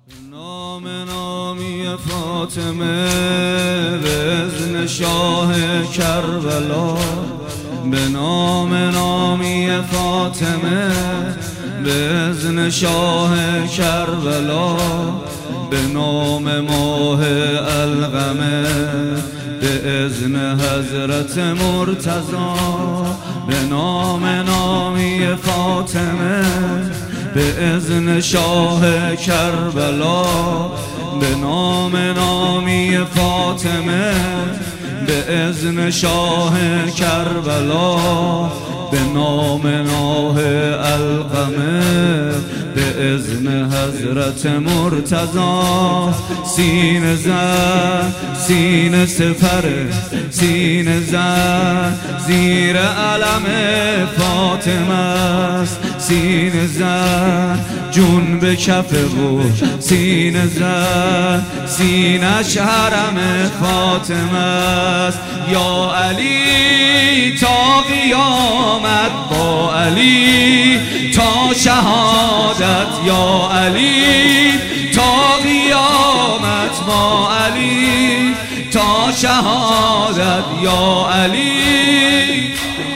نام نامی فاطمه به اذن شاه کربلا، به نام نامی فاطمه به اذن شاه کربلا، به نام ماه القمه به اذن حضرت مرتضی، به نام نامی فاطمه به اذن شاه کربلا، به نام نامی فاطمه به اذن شاه کربلا، به نام ماه القمه به اذن حضرت مرتضی. سینه زن سینه سپره سینه زن زیر علم فاطمه است، سینه زن جون به کف بود، سینه زن سینش حرم فاطمه است. یا علی تا قیامت با علی تا شهادت، یا علی تا قیامت با علی تا شهادت، یا علی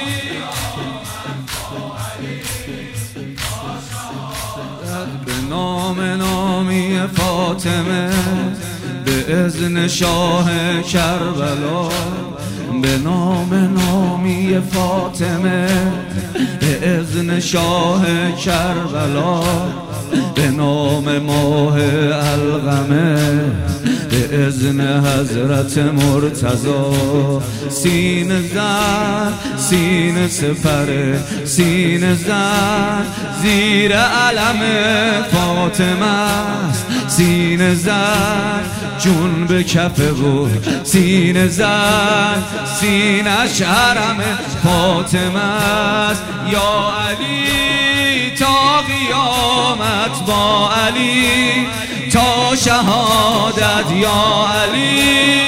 به نام نامی فاطمه به اذن شاه کربلا، به نام نامی فاطمه به اذن شاه کربلا، به نام ماه القمه به اذن حضرت مرتضی. سینه زن سینه سپره سینه زن زیر علم فاطمه است، سینه زن جون به کف بود، سینه زن سینش حرم فاطمه است. یا علی تا قیامت با علی تا شهادت، یا علی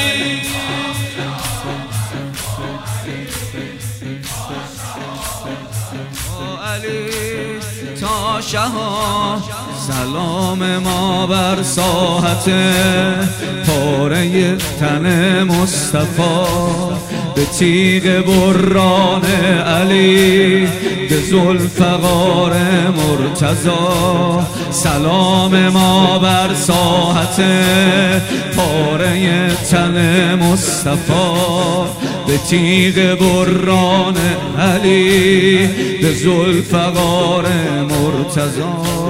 تا شهادت. سلام ما بر ساحت پاره تن مصطفی، به تیغ بران علی به ذوالفقار مرتضی. سلام ما بر ساحت پاره تن مصطفی، به تیغ بران علی به ذوالفقار مرتضی.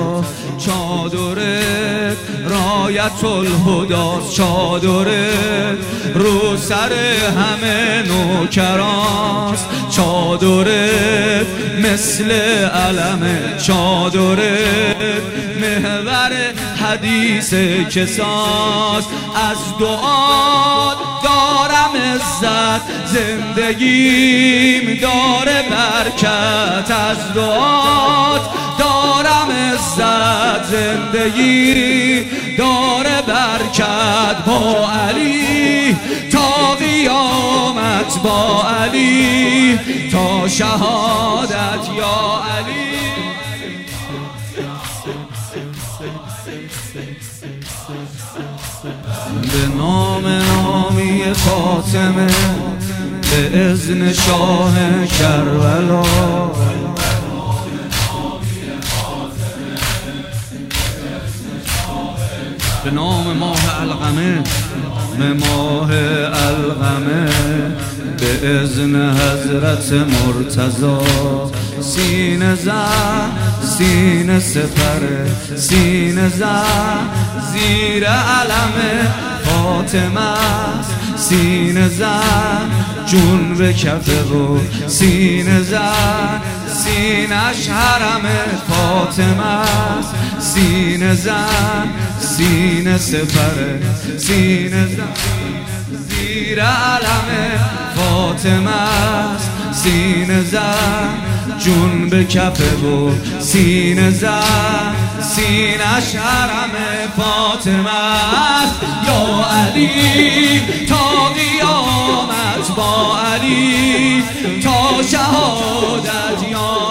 چادرت رایت الهداست، چادرت رو سر همه نوکراست، چادرت مثل علم، چادرت محور حدیث کساست. از دعات دارم عزت، زندگیم داره برکت، از دعات دارم عزت، زندگی داره برکت. با علی تا قیامت، با علی تا شهادت، یا علی به نام نامی فاطمه به اذن شاه کربلا، به نام ماه القمه به ماه القمه به اذن حضرت مرتضی. سینه زن سینه سپره سینه زن زیر علم فاطمه است، سینه زن جون به کف بود، سینه زن سینش حرم فاطمه است، سینه زن سینه سپره سینه زن زیر علم فاطمه است، سینه زن جون به کف بود، سینه زن سینش حرم فاطمه است. یا علی تا قیامت با علی تا شهادت، یا